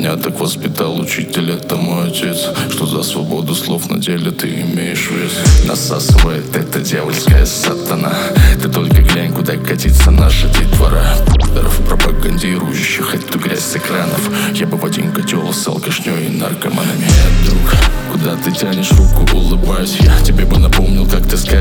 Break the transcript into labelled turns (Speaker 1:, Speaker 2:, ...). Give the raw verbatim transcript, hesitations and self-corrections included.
Speaker 1: Меня так воспитал учитель, это мой отец. Что за свободу слов на деле ты имеешь вес. Насасывает эта дьявольская сатана. Ты только глянь, куда катится наша детвора. Пидоров, пропагандирующих эту грязь с экранов. Я бы в один котел с алкашней и наркоманами. Друг, куда ты тянешь руку, улыбаюсь я. Тебе бы напомнил, как ты скажешь.